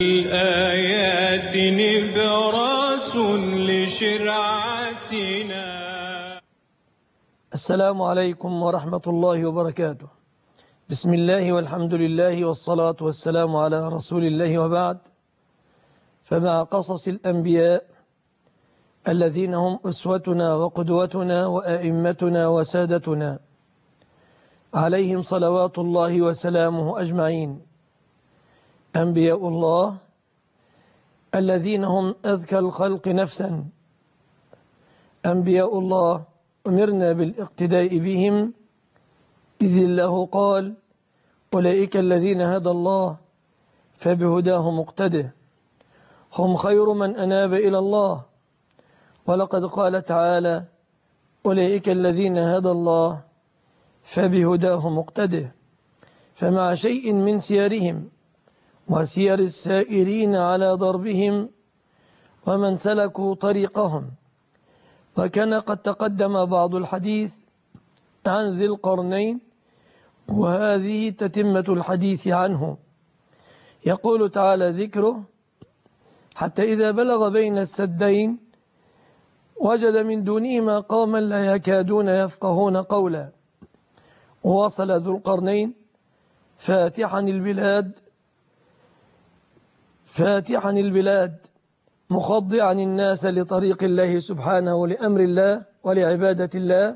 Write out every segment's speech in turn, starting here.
الآيات نبراس لشرعتنا. السلام عليكم ورحمة الله وبركاته. بسم الله والحمد لله والصلاة والسلام على رسول الله، وبعد. فمع قصص الأنبياء الذين هم أسوتنا وقدوتنا وأئمتنا وسادتنا عليهم صلوات الله وسلامه أجمعين، أنبياء الله الذين هم أذكى الخلق نفسا، أنبياء الله أمرنا بالاقتداء بهم، إذ الله قال: أولئك الذين هدى الله فبهداه مقتده، هم خير من أناب إلى الله. ولقد قال تعالى: أولئك الذين هدى الله فبهداه مقتده. فمع شيء من سيرهم وسير السائرين على ضربهم ومن سلكوا طريقهم. وكان قد تقدم بعض الحديث عن ذي القرنين، وهذه تتمة الحديث عنه. يقول تعالى ذكره: حتى إذا بلغ بين السدين وجد من دونهما قوما لا يكادون يفقهون قولا. ووصل ذو القرنين فاتحا البلاد مخضعا الناس لطريق الله سبحانه ولأمر الله ولعبادة الله.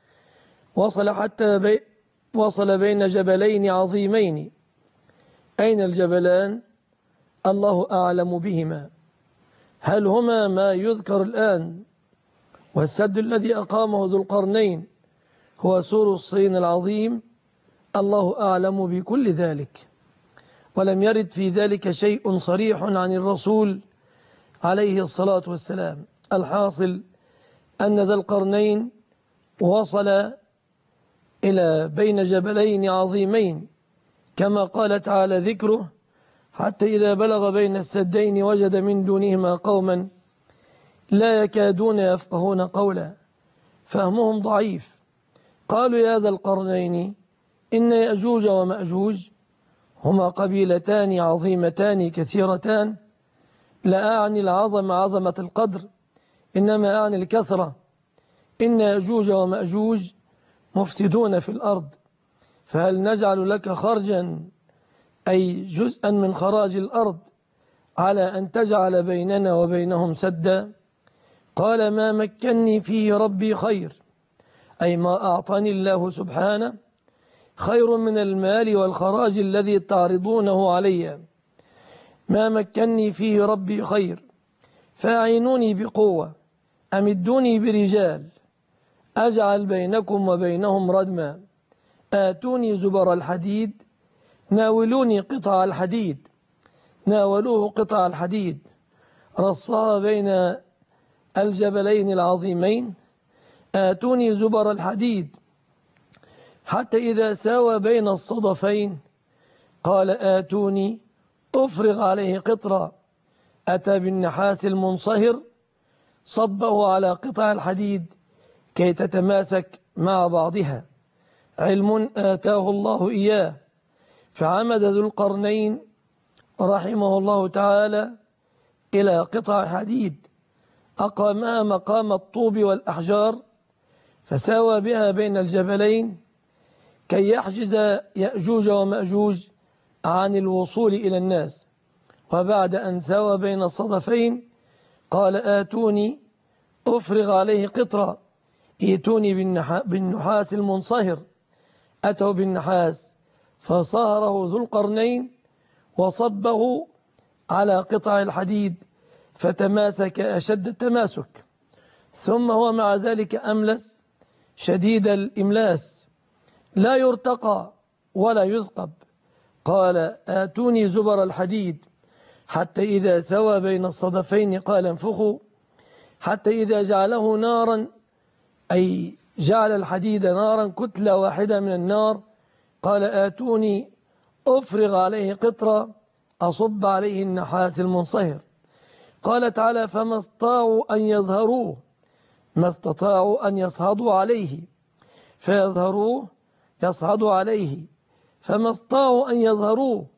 وصل بين جبلين عظيمين. أين الجبلان؟ الله أعلم بهما. هل هما ما يذكر الآن؟ والسد الذي أقامه ذو القرنين هو سور الصين العظيم؟ الله أعلم بكل ذلك، ولم يرد في ذلك شيء صريح عن الرسول عليه الصلاة والسلام. الحاصل أن ذا القرنين وصل إلى بين جبلين عظيمين، كما قال تعالى ذكره: حتى إذا بلغ بين السدين وجد من دونهما قوما لا يكادون يفقهون قولا، فهمهم ضعيف. قالوا: يا ذا القرنين إن يأجوج ومأجوج هما قبيلتان عظيمتان كثيرتان، لا أعني العظم عظمة القدر، إنما أعني الكثرة. إن يأجوج ومأجوج مفسدون في الأرض، فهل نجعل لك خرجا، أي جزءا من خراج الأرض، على أن تجعل بيننا وبينهم سدا؟ قال: ما مكني فيه ربي خير، أي ما أعطاني الله سبحانه خير من المال والخراج الذي تعرضونه علي. ما مكني فيه ربي خير، فأعينوني بقوة، أمدوني برجال، أجعل بينكم وبينهم ردما، آتوني زبر الحديد، ناولوني قطع الحديد. ناولوه قطع الحديد، رصها بين الجبلين العظيمين. آتوني زبر الحديد، حتى إذا ساوى بين الصدفين قال: آتوني أفرغ عليه قطرا. أتى بالنحاس المنصهر، صبه على قطع الحديد كي تتماسك مع بعضها. علم آتاه الله إياه. فعمد ذو القرنين رحمه الله تعالى إلى قطع حديد أقامها مقام الطوب والأحجار، فساوى بها بين الجبلين كي يحجز يأجوج ومأجوج عن الوصول إلى الناس. وبعد أن ساوى بين الصدفين قال: آتوني أفرغ عليه قطرا، ائتوني بالنحاس المنصهر. أتوا بالنحاس فصهره ذو القرنين وصبه على قطع الحديد فتماسك أشد التماسك. ثم هو مع ذلك أملس شديد الإملاس، لا يرتقى ولا يثقب. قال: آتوني زبر الحديد، حتى إذا سوى بين الصدفين قال: انفخوا. حتى إذا جعله نارا، أي جعل الحديد نارا، كتلة واحدة من النار، قال: آتوني أفرغ عليه قطرا، أصب عليه النحاس المنصهر. قال تعالى: فما استطاعوا أن يظهروه، ما استطاعوا أن يصعدوا عليه، فيظهروه يصعدوا عليه، فما استطاعوا أن يظهروه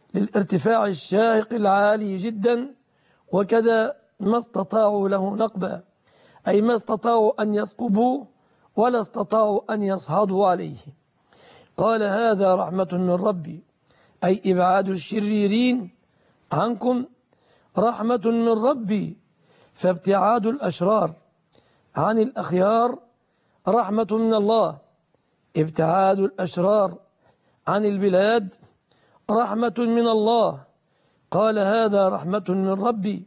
للارتفاع الشاهق العالي جدا، وكذا ما استطاعوا له نقبا، أي ما استطاعوا أن يثقبوا ولا استطاعوا أن يصعدوا عليه. قال هذا رحمة من ربي، أي إبعاد الشريرين عنكم رحمة من ربي، فابتعاد الأشرار عن الأخيار رحمة من الله، ابتعاد الأشرار عن البلاد رحمة من الله. قال هذا رحمة من ربي.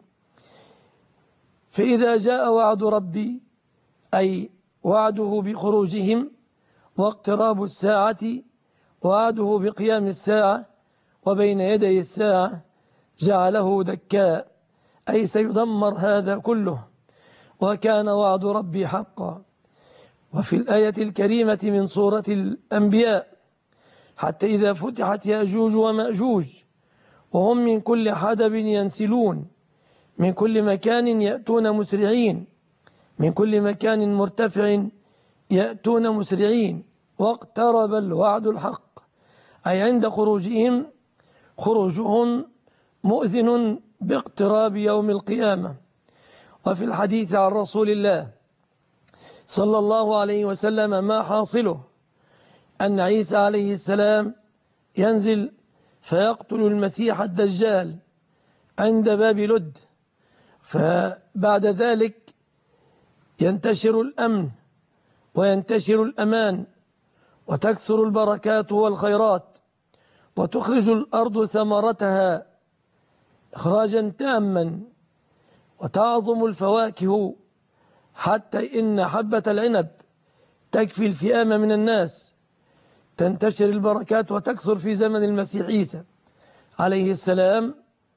فإذا جاء وعد ربي، أي وعده بخروجهم واقتراب الساعة، وعده بقيام الساعة وبين يدي الساعة، جعله دكاء، أي سيدمر هذا كله، وكان وعد ربي حقا. وفي الآية الكريمة من سورة الأنبياء: حتى إذا فتحت يأجوج ومأجوج وهم من كل حدب ينسلون، من كل مكان يأتون مسرعين، من كل مكان مرتفع يأتون مسرعين، واقترب الوعد الحق، أي عند خروجهم مؤذن باقتراب يوم القيامة. وفي الحديث عن رسول الله صلى الله عليه وسلم ما حاصله أن عيسى عليه السلام ينزل فيقتل المسيح الدجال عند باب لد، فبعد ذلك ينتشر الأمن وينتشر الأمان، وتكثر البركات والخيرات، وتخرج الأرض ثمرتها إخراجا تاما، وتعظم الفواكه، حتى إن حبة العنب تكفي الفئام من الناس. تنتشر البركات وتكثر في زمن المسيح عيسى عليه السلام،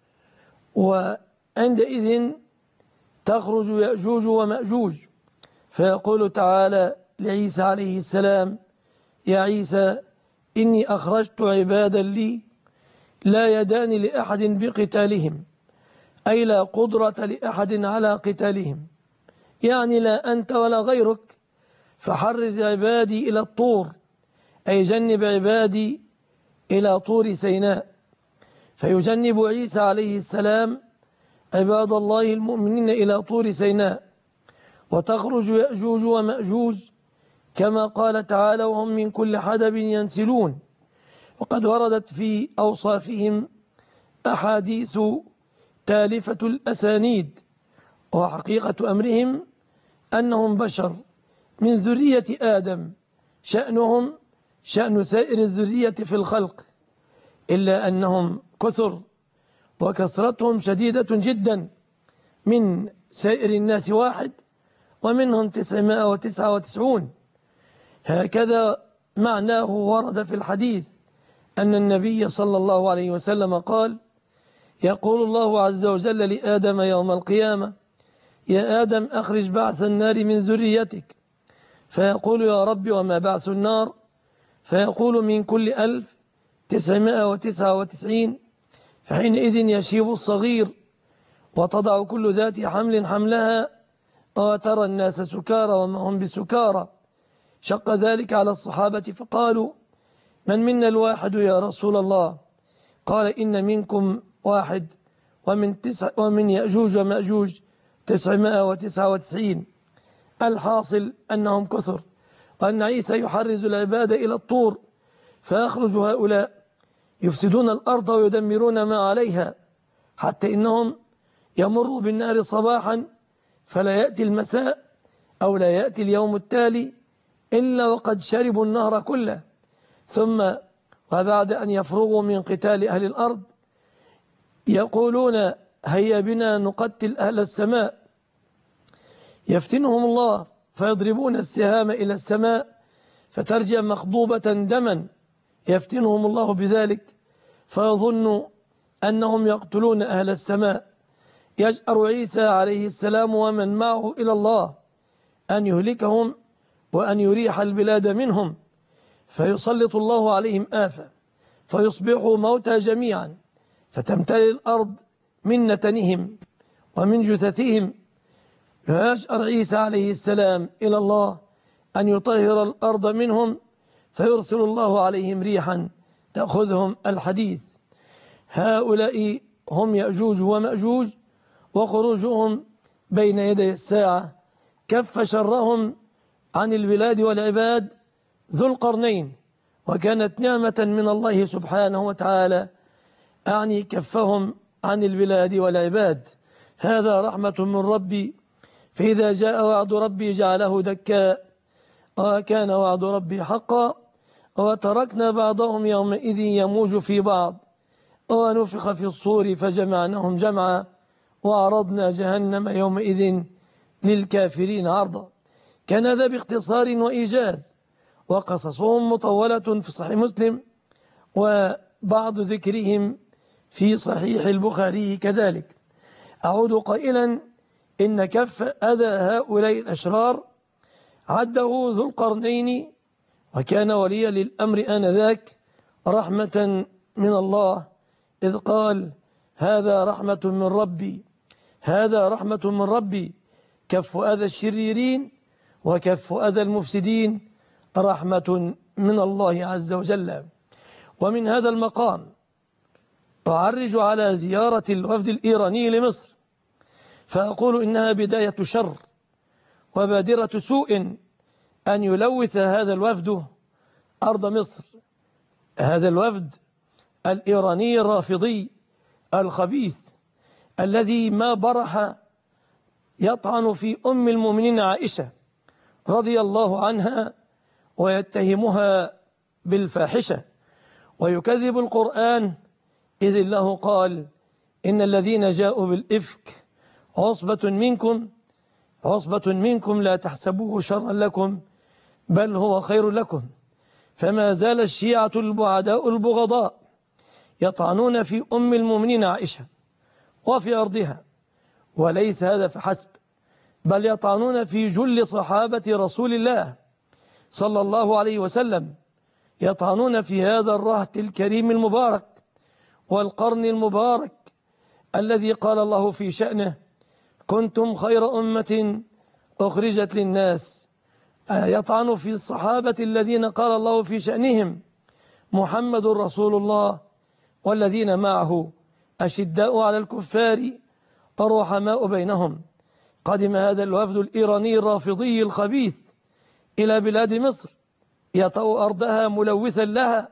وعندئذ تخرج يأجوج ومأجوج، فيقول تعالى لعيسى عليه السلام: يا عيسى إني أخرجت عبادا لي لا يدان لأحد بقتالهم، أي لا قدرة لأحد على قتالهم، يعني لا أنت ولا غيرك، فحرز عبادي إلى الطور، أي جنب عبادي إلى طور سيناء. فيجنب عيسى عليه السلام عباد الله المؤمنين إلى طور سيناء، وتخرج يأجوج ومأجوج كما قال تعالى: وهم من كل حدب ينسلون. وقد وردت في أوصافهم أحاديث تالفة الأسانيد، وحقيقة أمرهم أنهم بشر من ذرية آدم، شأنهم شأن سائر الذرية في الخلق، إلا أنهم كثر وكثرتهم شديدة جدا، من سائر الناس واحد ومنهم 999. هكذا معناه ورد في الحديث أن النبي صلى الله عليه وسلم قال: يقول الله عز وجل لآدم يوم القيامة: يا آدم أخرج بعث النار من ذريتك، فيقول: يا رب وما بعث النار؟ فيقول: من كل 1999. فحينئذ يشيب الصغير، وتضع كل ذات حمل حملها، وترى الناس سكارى وما هم بسكارى. شق ذلك على الصحابة فقالوا: من منا الواحد يا رسول الله؟ قال: إن منكم واحد، ومن يأجوج ومأجوج 999. الحاصل أنهم كثر، وأن عيسى يحرز العباد إلى الطور، فيخرج هؤلاء يفسدون الأرض ويدمرون ما عليها، حتى إنهم يمروا بالنار صباحا فلا يأتي المساء أو لا يأتي اليوم التالي إلا وقد شربوا النهر كله، ثم وبعد أن يفرغوا من قتال أهل الأرض يقولون: هيا بنا نقتل أهل السماء. يفتنهم الله فيضربون السهام إلى السماء فترجع مخضوبة دما، يفتنهم الله بذلك فيظن أنهم يقتلون أهل السماء. يجأر عيسى عليه السلام ومن معه إلى الله أن يهلكهم وأن يريح البلاد منهم، فيسلط الله عليهم آفة فيصبحوا موتى جميعا، فتمتلئ الأرض من نتنهم ومن جثثهم. فيجأر عيسى عليه السلام إلى الله أن يطهر الأرض منهم، فيرسل الله عليهم ريحا تأخذهم الحديث. هؤلاء هم يأجوج ومأجوج، وخروجهم بين يدي الساعة. كف شرهم عن البلاد والعباد ذو القرنين، وكانت نعمة من الله سبحانه وتعالى، أعني كفهم عن البلاد والعباد. هذا رحمة من ربي، فإذا جاء وعد ربي جعله دكا، وكان وعد ربي حقا. وتركنا بعضهم يومئذ يموج في بعض، ونفخ في الصور فجمعناهم جمعا، وعرضنا جهنم يومئذ للكافرين عرضا. كان ذا باختصار وإيجاز، وقصصهم مطولة في صحيح مسلم، وبعض ذكرهم في صحيح البخاري كذلك. أعود قائلا إن كف أذى هؤلاء الأشرار عده ذو القرنين، وكان وليا للأمر آنذاك رحمة من الله، إذ قال: هذا رحمة من ربي، هذا رحمة من ربي، كف أذى الشريرين وكف أذى المفسدين رحمة من الله عز وجل. ومن هذا المقام أعرج على زيارة الوفد الإيراني لمصر، فأقول إنها بداية شر وبادرة سوء أن يلوث هذا الوفد أرض مصر. هذا الوفد الإيراني الرافضي الخبيث الذي ما برح يطعن في أم المؤمنين عائشة رضي الله عنها، ويتهمها بالفاحشة، ويكذب القرآن، إذ الله قال: إن الذين جاءوا بالإفك عصبة منكم لا تحسبوه شرا لكم بل هو خير لكم. فما زال الشيعة البعداء البغضاء يطعنون في أم المؤمنين عائشة وفي أرضها، وليس هذا فحسب، بل يطعنون في جل صحابة رسول الله صلى الله عليه وسلم، يطعنون في هذا الرهط الكريم المبارك والقرن المبارك الذي قال الله في شأنه: كنتم خير أمة أخرجت للناس. يطعن في الصحابة الذين قال الله في شأنهم: محمد رسول الله والذين معه أشداء على الكفار رحماء بينهم. قدم هذا الوفد الإيراني الرافضي الخبيث إلى بلاد مصر، يطأ أرضها ملوثا لها،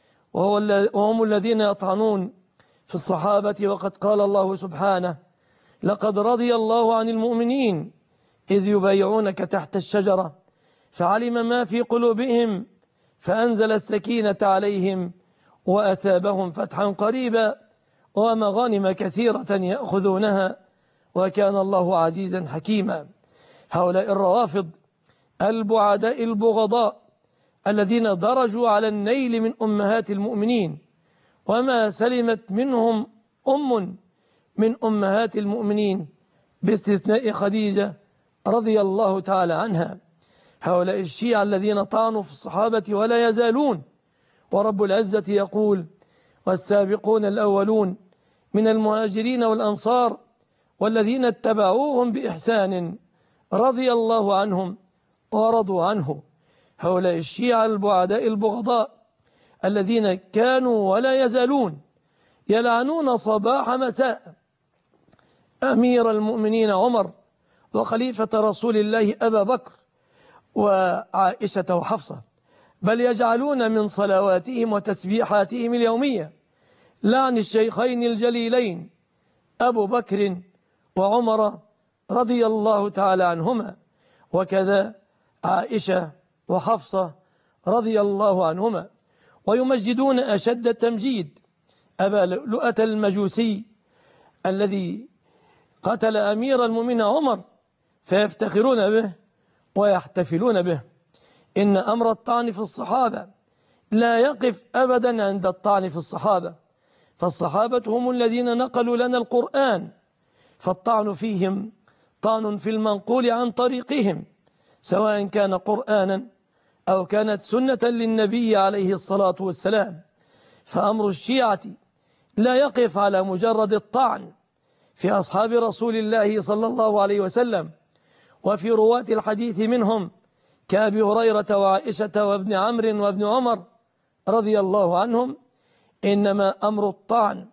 وهم الذين يطعنون في الصحابة، وقد قال الله سبحانه: لقد رضي الله عن المؤمنين إذ يبايعونك تحت الشجرة فعلم ما في قلوبهم فأنزل السكينة عليهم وأثابهم فتحا قريبا ومغانم كثيرة يأخذونها وكان الله عزيزا حكيما. هؤلاء الروافض البعداء البغضاء الذين درجوا على النيل من أمهات المؤمنين، وما سلمت منهم أم من أمهات المؤمنين باستثناء خديجة رضي الله تعالى عنها. هؤلاء الشيعة الذين طعنوا في الصحابة ولا يزالون، ورب العزة يقول: والسابقون الأولون من المهاجرين والأنصار والذين اتبعوهم بإحسان رضي الله عنهم ورضوا عنه. هؤلاء الشيعة البعداء البغضاء الذين كانوا ولا يزالون يلعنون صباح مساء أمير المؤمنين عمر وخليفة رسول الله أبا بكر وعائشة وحفصة، بل يجعلون من صلواتهم وتسبيحاتهم اليومية لعن الشيخين الجليلين أبو بكر وعمر رضي الله تعالى عنهما، وكذا عائشة وحفصة رضي الله عنهما. ويمجدون أشد التمجيد أبا لؤلؤة المجوسي الذي قتل أمير المؤمنين عمر، فيفتخرون به ويحتفلون به. إن أمر الطعن في الصحابة لا يقف أبدا عند الطعن في الصحابة، فالصحابة هم الذين نقلوا لنا القرآن، فالطعن فيهم طعن في المنقول عن طريقهم، سواء كان قرآنا أو كانت سنة للنبي عليه الصلاة والسلام. فأمر الشيعة لا يقف على مجرد الطعن في أصحاب رسول الله صلى الله عليه وسلم وفي رواة الحديث منهم كأبي هريرة وعائشة وابن عمرو وابن عمر رضي الله عنهم، إنما أمر الطعن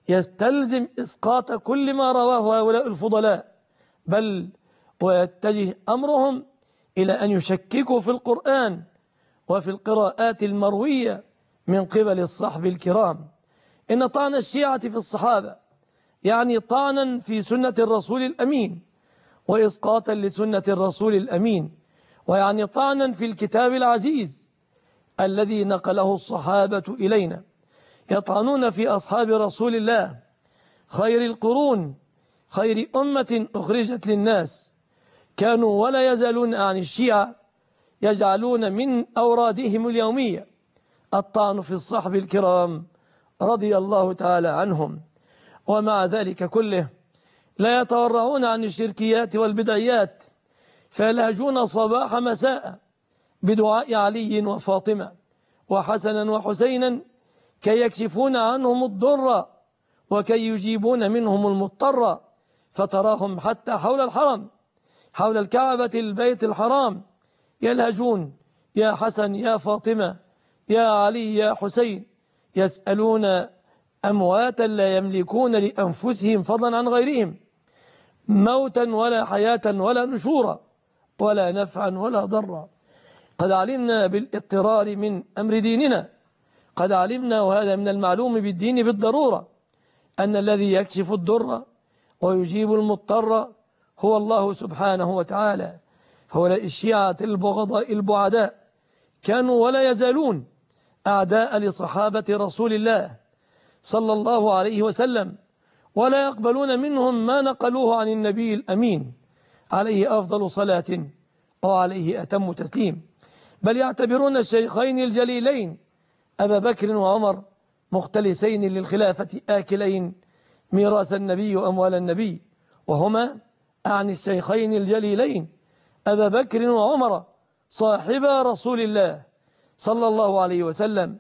يستلزم إسقاط كل ما رواه هؤلاء الفضلاء، بل ويتجه أمرهم إلى أن يشككوا في القرآن وفي القراءات المروية من قبل الصحب الكرام. إن طعن الشيعة في الصحابة يعني طعنا في سنة الرسول الأمين وإسقاطا لسنة الرسول الأمين، ويعني طعنا في الكتاب العزيز الذي نقله الصحابة إلينا. يطعنون في أصحاب رسول الله خير القرون، خير أمة أخرجت للناس. كانوا ولا يزالون عن الشيعة يجعلون من أورادهم اليومية الطعن في الصحب الكرام رضي الله تعالى عنهم، ومع ذلك كله لا يتورعون عن الشركيات والبدعيات، فيلهجون صباح مساء بدعاء علي وفاطمة وحسنا وحسينا كي يكشفون عنهم الضر وكي يجيبون منهم المضطر، فتراهم حتى حول الحرم، حول الكعبة البيت الحرام، يلهجون يا حسن يا فاطمة يا علي يا حسين، يسألون أمواتا لا يملكون لأنفسهم فضلا عن غيرهم موتا ولا حياة ولا نشورا ولا نفعا ولا ضرا. قد علمنا بالاضطرار من أمر ديننا، قد علمنا وهذا من المعلوم بالدين بالضرورة أن الذي يكشف الضر ويجيب المضطر هو الله سبحانه وتعالى. هؤلاء الشيعة البغضاء البعداء كانوا ولا يزالون أعداء لصحابة رسول الله صلى الله عليه وسلم، ولا يقبلون منهم ما نقلوه عن النبي الأمين عليه أفضل صلاة وعليه أتم تسليم، بل يعتبرون الشيخين الجليلين أبا بكر وعمر مختلسين للخلافة آكلين ميراث النبي وأموال النبي، وهما عن الشيخين الجليلين أبا بكر وعمر صاحبا رسول الله صلى الله عليه وسلم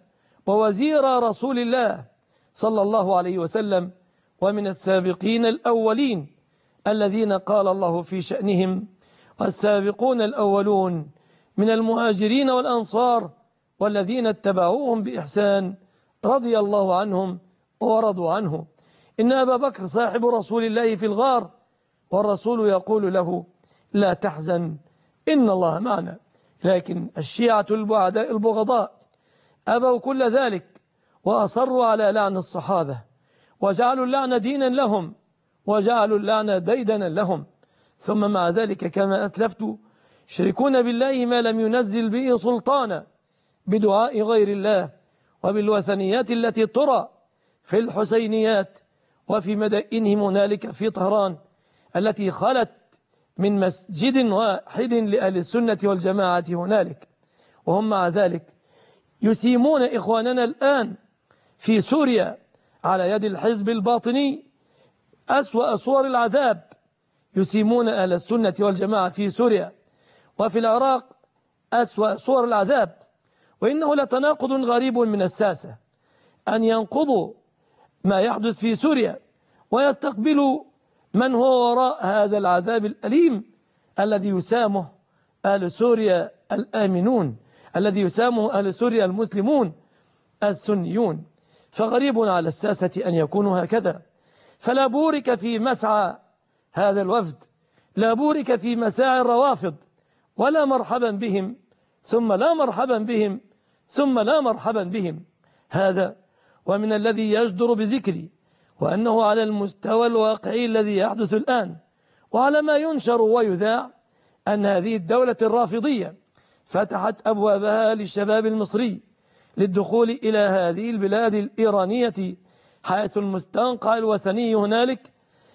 ووزير رسول الله صلى الله عليه وسلم، ومن السابقين الأولين الذين قال الله في شأنهم والسابقون الأولون من المهاجرين والأنصار والذين اتبعوهم بإحسان رضي الله عنهم ورضوا عنه. إن أبا بكر صاحب رسول الله في الغار والرسول يقول له لا تحزن إن الله معنا، لكن الشيعة البعداء البغضاء أبوا كل ذلك وأصروا على لعن الصحابة، وجعلوا اللعن دينا لهم وجعلوا اللعن ديدنا لهم، ثم مع ذلك كما أسلفت يشركون بالله ما لم ينزل به سلطانا بدعاء غير الله وبالوثنيات التي ترى في الحسينيات وفي مدائنهم هنالك في طهران التي خلت من مسجد واحد لأهل السنة والجماعة هنالك، وهم مع ذلك يسيمون إخواننا الآن في سوريا على يد الحزب الباطني أسوأ صور العذاب، يسيمون أهل السنة والجماعة في سوريا وفي العراق أسوأ صور العذاب. وإنه لتناقض غريب من الساسة أن ينقضوا ما يحدث في سوريا ويستقبلوا من هو وراء هذا العذاب الأليم الذي يسامه أهل سوريا الآمنون، الذي يسامه أهل سوريا المسلمون السنيون. فغريب على الساسة أن يكونوا هكذا. فلا بورك في مسعى هذا الوفد، لا بورك في مساعي الروافض، ولا مرحبا بهم ثم لا مرحبا بهم ثم لا مرحبا بهم. هذا ومن الذي يجدر بذكري وأنه على المستوى الواقعي الذي يحدث الآن وعلى ما ينشر ويذاع أن هذه الدولة الرافضية فتحت أبوابها للشباب المصري للدخول إلى هذه البلاد الإيرانية، حيث المستنقع الوثني هنالك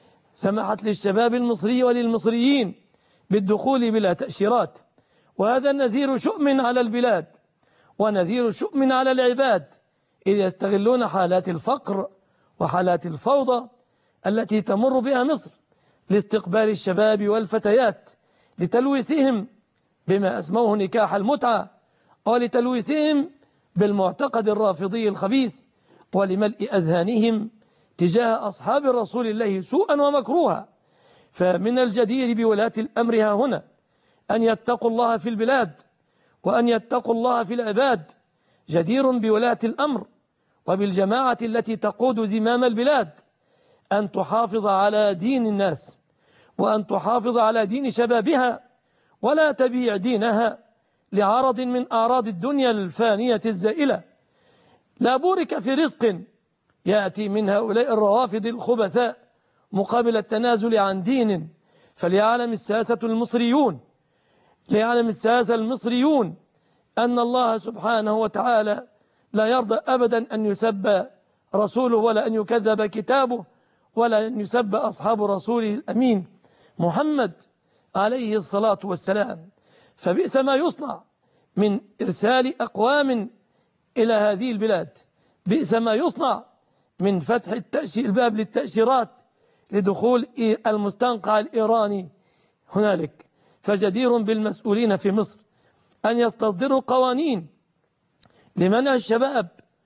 سمحت للشباب المصري وللمصريين بالدخول بلا تأشيرات. وهذا نذير شؤم على البلاد ونذير شؤم على العباد، إذ يستغلون حالات الفقر وحالات الفوضى التي تمر بها مصر لاستقبال الشباب والفتيات، لتلويثهم بما أسموه نكاح المتعة، ولتلويثهم بالمعتقد الرافضي الخبيث، ولملء أذهانهم تجاه أصحاب الرسول الله سوءا ومكروها. فمن الجدير بولاة الأمر ها هنا أن يتقوا الله في البلاد وأن يتقوا الله في العباد. جدير بولاة الأمر وبالجماعة التي تقود زمام البلاد أن تحافظ على دين الناس، وأن تحافظ على دين شبابها، ولا تبيع دينها لعرض من أعراض الدنيا الفانية الزائلة. لا بورك في رزق يأتي من هؤلاء الروافض الخبثاء مقابل التنازل عن دين. فليعلم الساسة المصريون، ليعلم الساسة المصريون أن الله سبحانه وتعالى لا يرضى أبدا أن يسب رسوله، ولا أن يكذب كتابه، ولا أن يسب أصحاب رسوله الأمين محمد عليه الصلاة والسلام. فبئس ما يصنع من إرسال أقوام إلى هذه البلاد، بئس ما يصنع من فتح الباب للتأشيرات لدخول المستنقع الإيراني هنالك. فجدير بالمسؤولين في مصر أن يستصدروا قوانين لمنع الشباب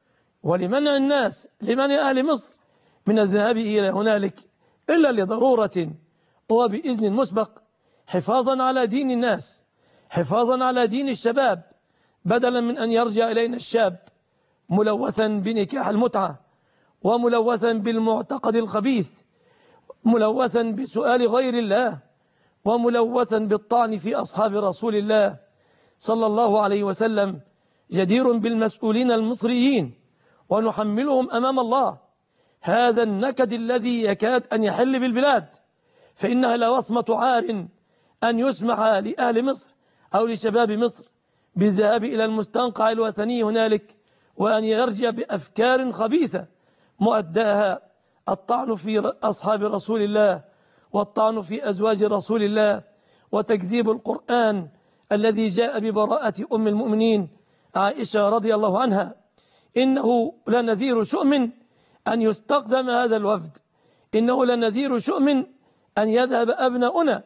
ولمنع الناس، لمنع أهل مصر من الذهاب إلى هنالك إلا لضرورة وبإذن مسبق، حفاظا على دين الناس، حفاظا على دين الشباب، بدلا من أن يرجع إلينا الشاب ملوثا بنكاح المتعة، وملوثا بالمعتقد الخبيث، ملوثا بسؤال غير الله، وملوثا بالطعن في أصحاب رسول الله صلى الله عليه وسلم. جدير بالمسؤولين المصريين ونحملهم أمام الله هذا النكد الذي يكاد أن يحل بالبلاد، فإنها لوصمة عار أن يسمح لأهل مصر أو لشباب مصر بالذهاب إلى المستنقع الوثني هنالك، وأن يرجع بأفكار خبيثة مؤداها الطعن في أصحاب رسول الله، والطعن في أزواج رسول الله، وتكذيب القرآن الذي جاء ببراءة أم المؤمنين عائشة رضي الله عنها. إنه لنذير شؤم أن يستقدم هذا الوفد، إنه لنذير شؤم أن يذهب أبناؤنا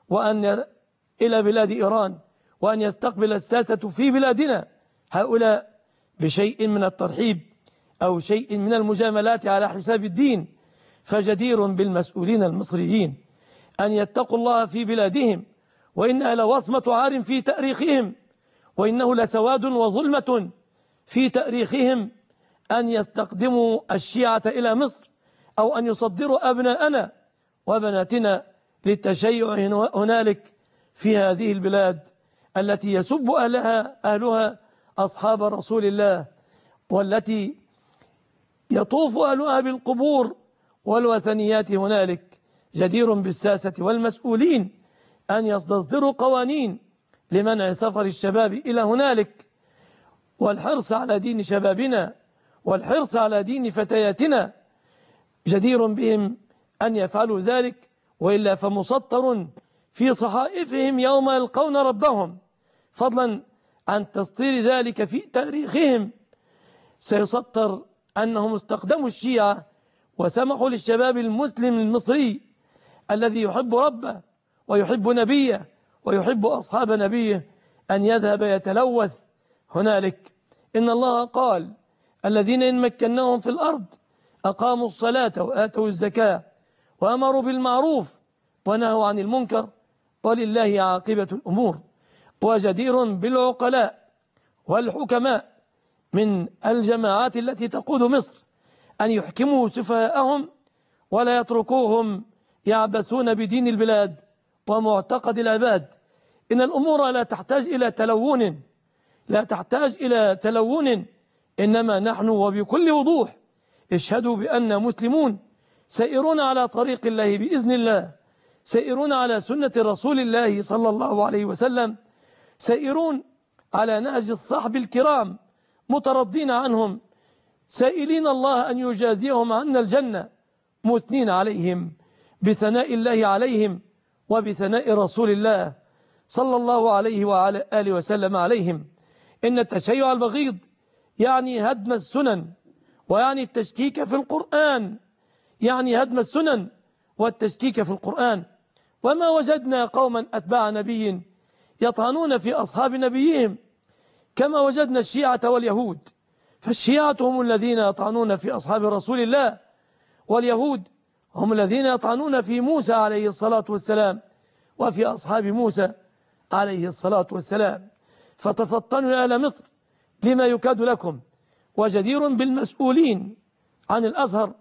إلى بلاد إيران، وأن يستقبل الساسة في بلادنا هؤلاء بشيء من الترحيب أو شيء من المجاملات على حساب الدين. فجدير بالمسؤولين المصريين أن يتقوا الله في بلادهم، وإنها لوصمة عار في تاريخهم، وإنه لسواد وظلمة في تاريخهم أن يستقدموا الشيعة إلى مصر، أو أن يصدروا أبناءنا وبناتنا للتشيع هنالك في هذه البلاد التي يسب أهلها أصحاب رسول الله، والتي يطوف أهلها بالقبور والوثنيات هنالك. جدير بالساسة والمسؤولين أن يستصدروا قوانين لمنع سفر الشباب إلى هنالك، والحرص على دين شبابنا، والحرص على دين فتياتنا. جدير بهم أن يفعلوا ذلك، وإلا فمسطر في صحائفهم يوم يلقون ربهم، فضلا عن تسطير ذلك في تاريخهم، سيسطر أنهم استخدموا الشيعة وسمحوا للشباب المسلم المصري الذي يحب ربه ويحب نبيه ويحب أصحاب نبيه أن يذهب يتلوث هنالك. إن الله قال: الذين إن مكناهم في الأرض أقاموا الصلاة وآتوا الزكاة وأمروا بالمعروف ونهوا عن المنكر ولله عاقبة الأمور. وجدير بالعقلاء والحكماء من الجماعات التي تقود مصر أن يحكموا سفهاءهم ولا يتركوهم يعبثون بدين البلاد ومعتقد العباد. إن الأمور لا تحتاج إلى تلون، لا تحتاج إلى تلون، إنما نحن وبكل وضوح اشهدوا بأن مسلمون سائرون على طريق الله بإذن الله، سائرون على سنة رسول الله صلى الله عليه وسلم، سائرون على نهج الصحب الكرام مترضين عنهم، سائلين الله أن يجازيهم عنا الجنة، مثنين عليهم بثناء الله عليهم وبثناء رسول الله صلى الله عليه وعلى آله وسلم عليهم. إن التشيع البغيض يعني هدم السنن، ويعني التشكيك في القرآن، يعني هدم السنن والتشكيك في القرآن. وما وجدنا قوما أتباع نبي يطعنون في أصحاب نبيهم كما وجدنا الشيعة واليهود. فالشيعة هم الذين يطعنون في أصحاب رسول الله، واليهود هم الذين يطعنون في موسى عليه الصلاة والسلام وفي أصحاب موسى عليه الصلاة والسلام. فتفطنوا يا أهل مصر لما يكاد لكم. وجدير بالمسؤولين عن الأزهر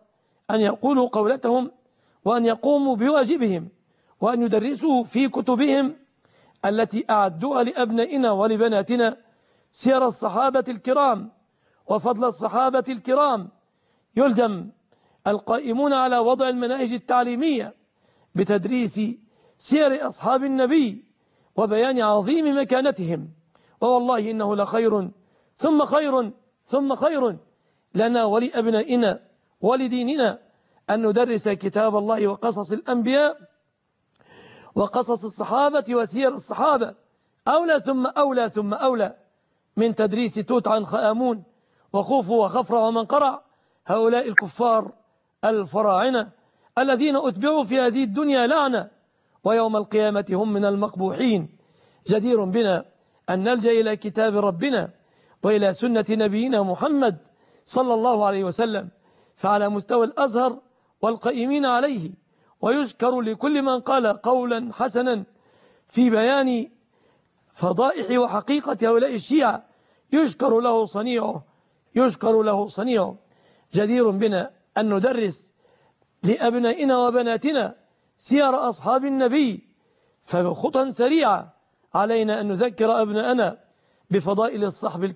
أن يقولوا قولتهم وأن يقوموا بواجبهم وأن يدرسوا في كتبهم التي أعدوها لأبنائنا ولبناتنا سير الصحابة الكرام وفضل الصحابة الكرام. يلزم القائمون على وضع المناهج التعليمية بتدريس سير أصحاب النبي وبيان عظيم مكانتهم، ووالله إنه لخير ثم خير ثم خير لنا ولأبنائنا ولديننا أن ندرس كتاب الله وقصص الأنبياء وقصص الصحابة وسير الصحابة، أولى ثم أولى ثم أولى من تدريس توت عنخ آمون وخوفو وخفرع ومن قرع، هؤلاء الكفار الفراعنة الذين أتبعوا في هذه الدنيا لعنة ويوم القيامة هم من المقبوحين. جدير بنا أن نلجأ إلى كتاب ربنا وإلى سنة نبينا محمد صلى الله عليه وسلم، فعلى مستوى الأزهر والقائمين عليه، ويشكر لكل من قال قولا حسنا في بيان فضائح وحقيقة هؤلاء الشيعة، يشكر له صنيعه يشكر له صنيعه. جدير بنا أن ندرس لأبنائنا وبناتنا سير أصحاب النبي، فبخطى سريعة علينا أن نذكر أبنائنا بفضائل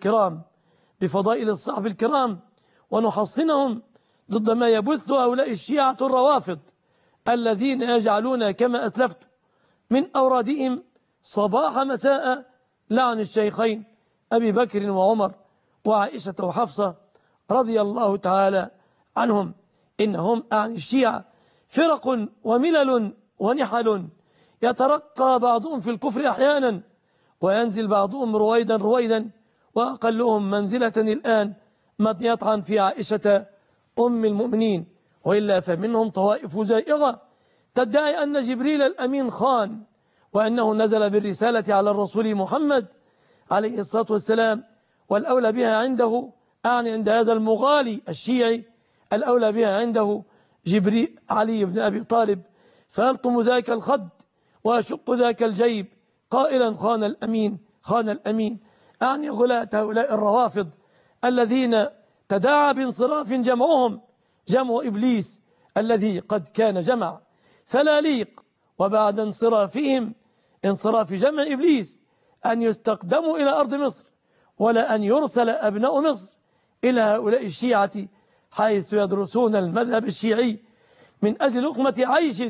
الصحب الكرام ونحصنهم ضد ما يبث هؤلاء الشيعة الروافض الذين يجعلون كما أسلفت من أورادهم صباح مساء لعن الشيخين أبي بكر وعمر وعائشة وحفصة رضي الله تعالى عنهم. إنهم عن الشيعة فرق وملل ونحل، يترقى بعضهم في الكفر أحيانا وينزل بعضهم رويدا وأقلهم منزلة الآن من يطعن في عائشة أم المؤمنين، وإلا فمنهم طوائف زائغة تدعي أن جبريل الأمين خان، وأنه نزل بالرسالة على الرسول محمد عليه الصلاة والسلام، والأولى بها عنده عند هذا المغالي الشيعي الأولى بها عنده جبريل علي بن أبي طالب، فيلطم ذاك الخد ويشق ذاك الجيب قائلا خان الأمين. أعني غلاة هؤلاء الروافض الذين تداعى بانصراف جمعهم جمع إبليس الذي قد كان جمع، فلا ليق وبعد انصرافهم انصراف جمع إبليس أن يستقدموا إلى أرض مصر، ولا أن يرسل أبناء مصر إلى هؤلاء الشيعة حيث يدرسون المذهب الشيعي من أجل لقمة عيش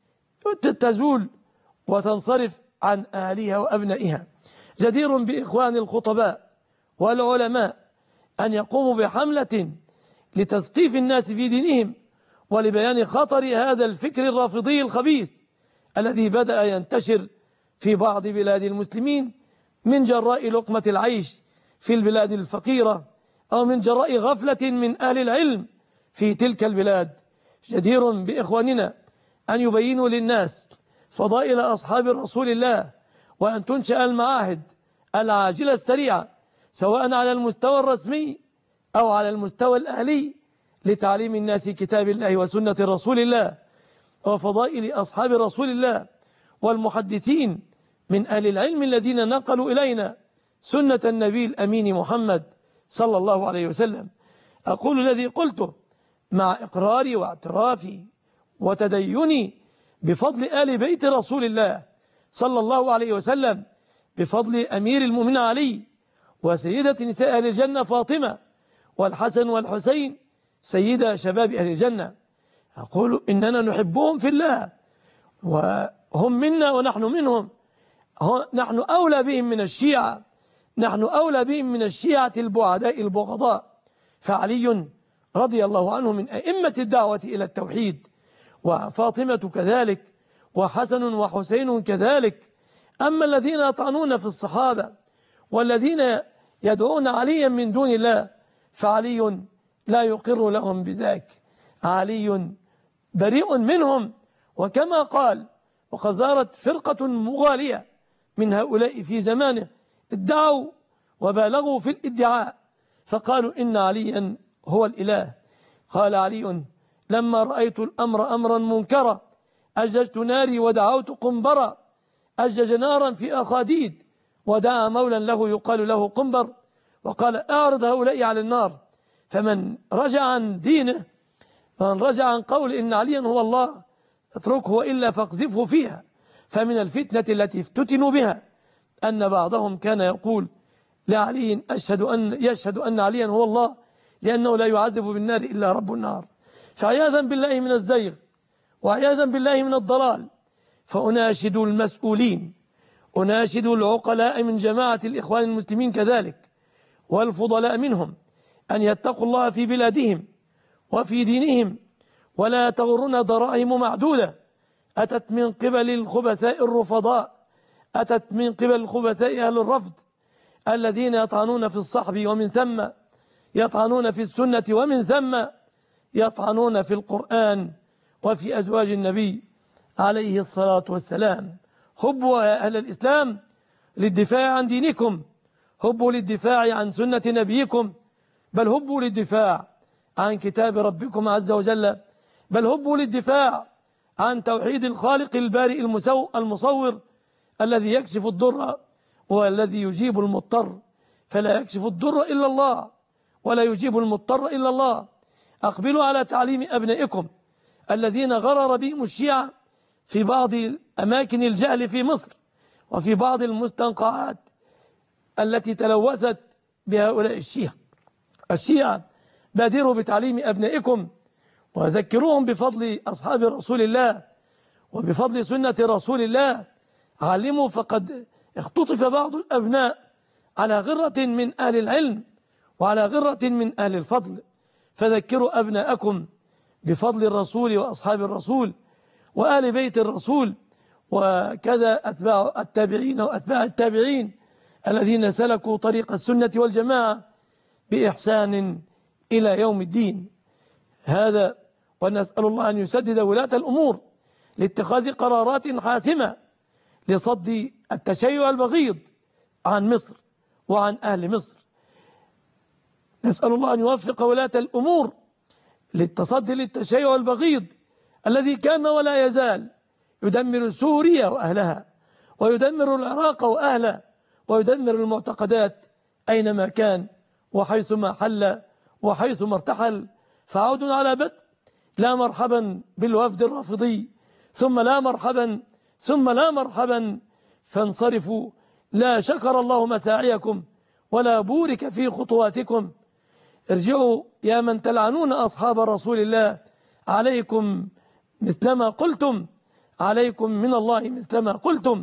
تزول وتنصرف عن أهلها وأبنائها. جدير بإخوان الخطباء والعلماء أن يقوموا بحملة لتثقيف الناس في دينهم ولبيان خطر هذا الفكر الرافضي الخبيث الذي بدأ ينتشر في بعض بلاد المسلمين من جراء لقمة العيش في البلاد الفقيرة أو من جراء غفلة من أهل العلم في تلك البلاد. جدير بإخواننا أن يبينوا للناس فضائل أصحاب رسول الله، وأن تنشأ المعاهد العاجلة السريعة سواء على المستوى الرسمي أو على المستوى الأهلي لتعليم الناس كتاب الله وسنة رسول الله وفضائل أصحاب رسول الله والمحدثين من أهل العلم الذين نقلوا إلينا سنة النبي الأمين محمد صلى الله عليه وسلم. أقول الذي قلته مع إقراري واعترافي وتديني بفضل آل بيت رسول الله صلى الله عليه وسلم، بفضل أمير المؤمنين علي وسيدة نساء أهل الجنة فاطمة والحسن والحسين سيدة شباب أهل الجنة. أقول إننا نحبهم في الله وهم منا ونحن منهم، نحن أولى بهم من الشيعة، نحن أولى بهم من الشيعة البعداء البغضاء. فعلي رضي الله عنه من أئمة الدعوة إلى التوحيد، وفاطمة كذلك، وحسن وحسين كذلك. أما الذين يطعنون في الصحابة والذين يدعون عليا من دون الله فعلي لا يقر لهم بذاك، علي بريء منهم. وكما قال وقد ظهرت فرقة مغالية من هؤلاء في زمانه ادعوا وبالغوا في الادعاء فقالوا إن عليا هو الإله. قال علي لما رأيت الأمر أمرا منكرا أججت ناري ودعوت قنبرا، أجج نارا في أخاديد ودعا مولا له يقال له قنبر، وقال أعرض هؤلاء على النار، فمن رجع عن دينه من رجع عن قول إن عليا هو الله اتركه وإلا فاقذفه فيها. فمن الفتنة التي افتتنوا بها أن بعضهم كان يقول لعلي يشهد أن عليا هو الله لأنه لا يعذب بالنار إلا رب النار. فعياذا بالله من الزيغ وعياذا بالله من الضلال. فأناشد المسؤولين، أناشد العقلاء من جماعة الإخوان المسلمين كذلك والفضلاء منهم أن يتقوا الله في بلادهم وفي دينهم، ولا تغرنا دراهم معدودة أتت من قبل الخبثاء الرفضاء، أتت من قبل الخبثاء أهل الرفض الذين يطعنون في الصحب ومن ثم يطعنون في السنة ومن ثم يطعنون في القرآن وفي أزواج النبي عليه الصلاة والسلام. هبوا يا أهل الإسلام للدفاع عن دينكم، هبوا للدفاع عن سنة نبيكم، بل هبوا للدفاع عن كتاب ربكم عز وجل، بل هبوا للدفاع عن توحيد الخالق البارئ المصور الذي يكشف الضر والذي يجيب المضطر، فلا يكشف الضر إلا الله ولا يجيب المضطر إلا الله. أقبلوا على تعليم أبنائكم الذين غرر بهم الشيعة في بعض أماكن الجهل في مصر وفي بعض المستنقعات التي تلوثت بهؤلاء الشيعة. بادروا بتعليم أبنائكم وذكروهم بفضل أصحاب رسول الله وبفضل سنة رسول الله. علموا، فقد اختطف بعض الأبناء على غرة من أهل العلم وعلى غرة من أهل الفضل، فذكروا أبناءكم بفضل الرسول وأصحاب الرسول وآل بيت الرسول، وكذا أتباع التابعين وأتباع التابعين الذين سلكوا طريق السنة والجماعة بإحسان إلى يوم الدين. هذا ونسأل الله أن يسدد ولاة الأمور لاتخاذ قرارات حاسمة لصد التشيع البغيض عن مصر وعن أهل مصر. نسأل الله أن يوفق ولاة الأمور للتصدي للتشيع البغيض الذي كان ولا يزال يدمر سوريا وأهلها ويدمر العراق وأهله ويدمر المعتقدات أينما كان وحيثما حل وحيثما ارتحل. فعود على بدء، لا مرحبا بالوفد الرافضي، ثم لا مرحبا ثم لا مرحبا، فانصرفوا. لا شكر الله مساعيكم ولا بورك في خطواتكم. ارجعوا يا من تلعنون أصحاب رسول الله، عليكم مثلما قلتم، عليكم من الله مثلما قلتم.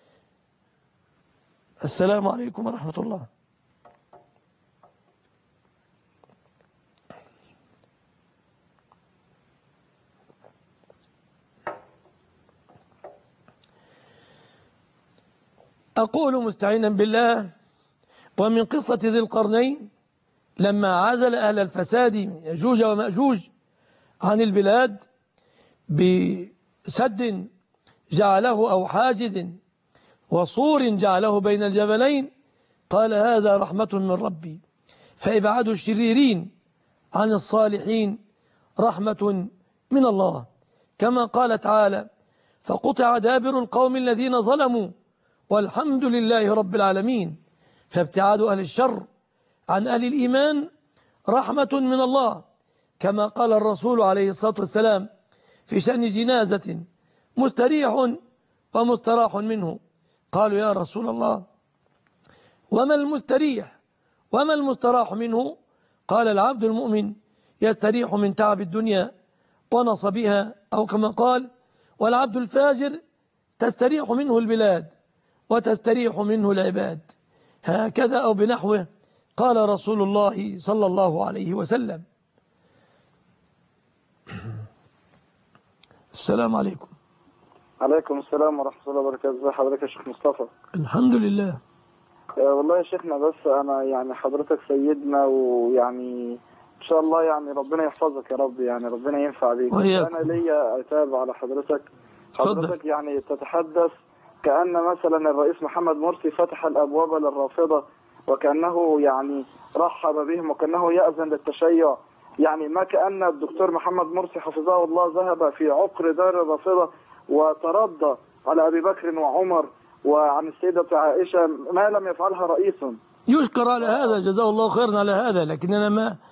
السلام عليكم ورحمة الله. أقول مستعينا بالله: ومن قصة ذي القرنين لما عزل أهل الفساد من يأجوج ومأجوج عن البلاد بسد جعله أو حاجز وصور جعله بين الجبلين، قال: هذا رحمة من ربي، فإبعاد الشريرين عن الصالحين رحمة من الله. كما قال تعالى: فقطع دابر القوم الذين ظلموا والحمد لله رب العالمين. فابتعاد أهل الشر عن أهل الإيمان رحمة من الله، كما قال الرسول عليه الصلاة والسلام في شأن جنازة: مستريح ومستراح منه. قالوا: يا رسول الله، وما المستريح وما المستراح منه؟ قال: العبد المؤمن يستريح من تعب الدنيا ونصبها، أو كما قال: والعبد الفاجر تستريح منه البلاد وتستريح منه العباد. هكذا أو بنحوه قال رسول الله صلى الله عليه وسلم. السلام عليكم. عليكم السلام ورحمة الله وبركاته. ازي حضرتك يا شيخ مصطفى؟ الحمد لله. والله يا شيخنا، بس أنا يعني حضرتك سيدنا، ويعني إن شاء الله يعني ربنا يحفظك يا رب، يعني ربنا ينفع بيك. أنا ليا عتاب على حضرتك يعني تتحدث كأن مثلا الرئيس محمد مرسي فتح الأبواب للرافضة، وكأنه يعني رحب بهم، وكأنه يأذن للتشيع. يعني ما كأن الدكتور محمد مرسي حفظه الله ذهب في عقر دار الرافضة وترضى على أبي بكر وعمر وعن السيدة عائشة ما لم يفعلها رئيس. يشكر على هذا، جزاه الله خيرا على هذا، لكن أنا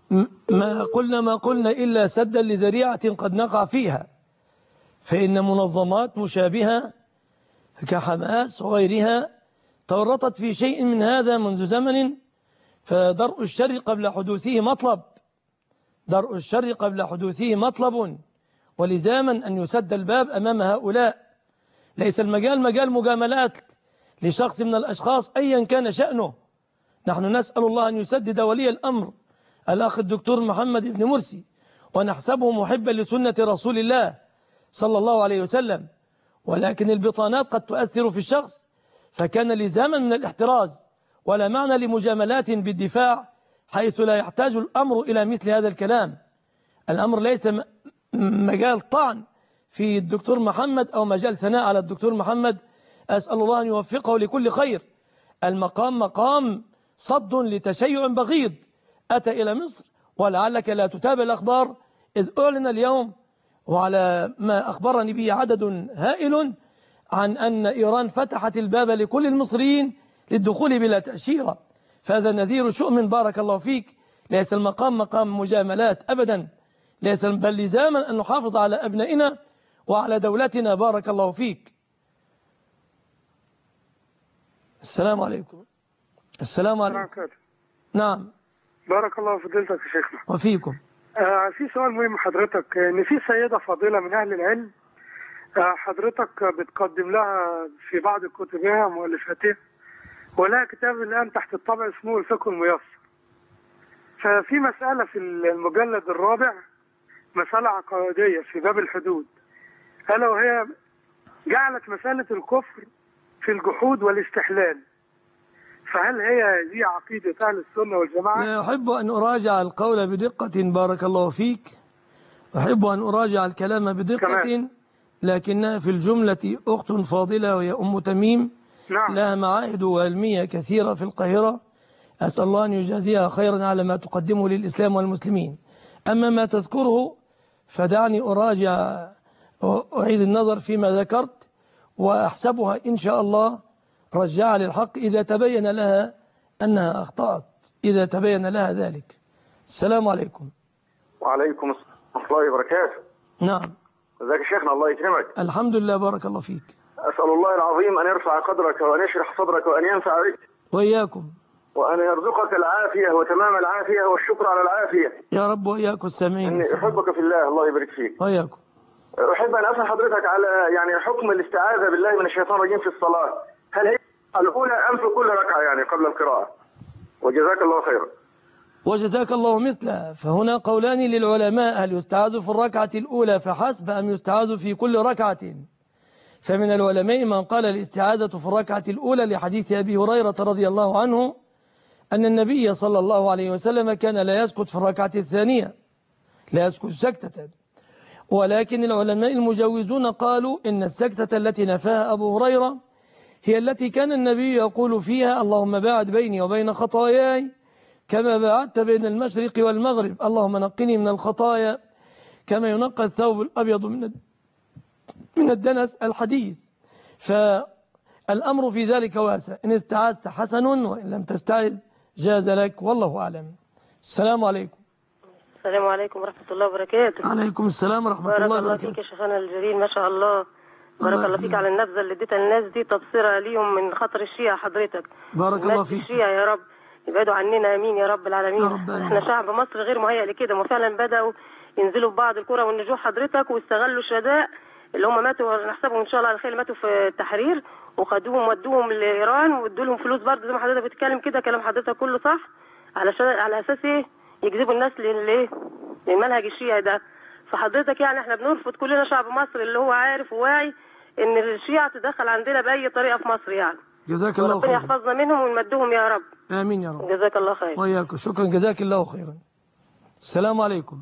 ما قلنا إلا سدا لذريعة قد نقع فيها، فإن منظمات مشابهة كحماس وغيرها تورطت في شيء من هذا منذ زمن، فدرء الشر قبل حدوثه مطلب، درء الشر قبل حدوثه مطلب، ولزاما أن يسد الباب أمام هؤلاء. ليس المجال مجال مجاملات لشخص من الأشخاص أيا كان شأنه. نحن نسأل الله أن يسدد ولي الأمر الأخ الدكتور محمد بن مرسي، ونحسبه محبا لسنة رسول الله صلى الله عليه وسلم، ولكن البطانات قد تؤثر في الشخص، فكان لزاما من الاحتراز، ولا معنى لمجاملات بالدفاع حيث لا يحتاج الأمر إلى مثل هذا الكلام. الأمر ليس مجال طعن في الدكتور محمد أو مجال ثناء على الدكتور محمد، أسأل الله أن يوفقه لكل خير. المقام مقام صد لتشيع بغيض أتى إلى مصر، ولعلك لا تتابع الأخبار، إذ أعلن اليوم وعلى ما أخبرني به عدد هائل عن أن إيران فتحت الباب لكل المصريين للدخول بلا تأشيرة، فهذا نذير شؤم. بارك الله فيك. ليس المقام مقام مجاملات أبدا، ليس بل لزاما أن نحافظ على أبنائنا وعلى دولتنا. بارك الله فيك. السلام عليكم. السلام عليكم. نعم. بارك الله في فضيلتك يا شيخنا. وفيكم. في سؤال مهم حضرتك، ان في سيدة فاضلة من اهل العلم حضرتك بتقدم لها في بعض كتبها مؤلفاتها، ولها كتاب الان تحت الطبع اسمه الفقه الميسر. ففي مسألة في المجلد الرابع، مسألة عقائدية في باب الحدود، ألا وهي جعلت مسألة الكفر في الجحود والاستحلال، فهل هي دي عقيدة أهل السنة والجماعة؟ أحب أن أراجع القول بدقة. بارك الله فيك. أحب أن أراجع الكلام بدقة، لكنها في الجملة أخت فاضلة وهي أم تميم. نعم. لها معاهد علمية كثيرة في القاهرة، أسأل الله أن يجازيها خيرا على ما تقدمه للإسلام والمسلمين. أما ما تذكره فدعني أراجع وأعيد النظر فيما ذكرت، وأحسبها إن شاء الله رجع للحق إذا تبين لها أنها أخطأت، إذا تبين لها ذلك. السلام عليكم. وعليكم السلام ورحمة الله وبركاته. نعم. ازيك يا شيخنا؟ الله يكرمك. الحمد لله. بارك الله فيك. أسأل الله العظيم أن يرفع قدرك وأن يشرح صدرك وأن ينفع بك وإياكم، وأن يرزقك العافية وتمام العافية والشكر على العافية يا رب. وإياكم السامعين. إني أحبك في الله، الله يبارك فيك. وإياكم. أحب أن أسأل حضرتك على حكم الاستعاذة بالله من الشيطان الرجيم في الصلاة، هل هي الأولى أم في كل ركعة قبل القراءة؟ وجزاك الله خيرا. وجزاك الله مثله. فهنا قولان للعلماء، هل يستعاذ في الركعة الأولى فحسب أم يستعاذ في كل ركعة؟ فمن العلماء من قال الاستعاذة في الركعة الأولى لحديث أبي هريرة رضي الله عنه أن النبي صلى الله عليه وسلم كان لا يسكت في الركعة الثانية، لا يسكت سكتة. ولكن العلماء المجوزون قالوا إن السكتة التي نفاها أبو هريرة هي التي كان النبي يقول فيها اللهم باعد بيني وبين خطاياي كما باعدت بين المشرق والمغرب، اللهم نقني من الخطايا كما ينقى الثوب الأبيض من الدنس، الحديث. فالأمر في ذلك واسع، إن استعاذت حسن وإن لم تستعذ جاز لك، والله أعلم. السلام عليكم. السلام عليكم ورحمة الله وبركاته. عليكم السلام ورحمة الله وبركاته. بارك الله فيك يا شيخنا الجليل، ما شاء الله. بارك الله فيك على النبذة اللي اديتها للناس دي، تبصرة ليهم من خطر الشيعة حضرتك. بارك الله فيك. الشيعة يا رب يبعدوا عننا، امين يا رب العالمين. يا رب. احنا شعب مصر غير مهيأ لكده، وفعلا بدأوا ينزلوا في بعض القرى والنجوح حضرتك، واستغلوا الشهداء اللي هم ماتوا، نحسبهم ان شاء الله على خير، ماتوا في التحرير، وخدوهم ودوهم لايران وادوا لهم فلوس برضه زي ما حضرتك بتتكلم كده، كلام حضرتك كله صح، على اساس ايه؟ يجذبوا الناس للمنهج الشيعي ده. فحضرتك احنا بنرفض كلنا شعب مصر اللي هو عارف وواعي ان الشيعة تدخل عندنا باي طريقه في مصر جزاك الله خيرا. ربنا يحفظنا منهم ويمدهم يا رب. امين يا رب. جزاك الله خير. وإياكم. شكرا، جزاك الله خيرا. السلام عليكم.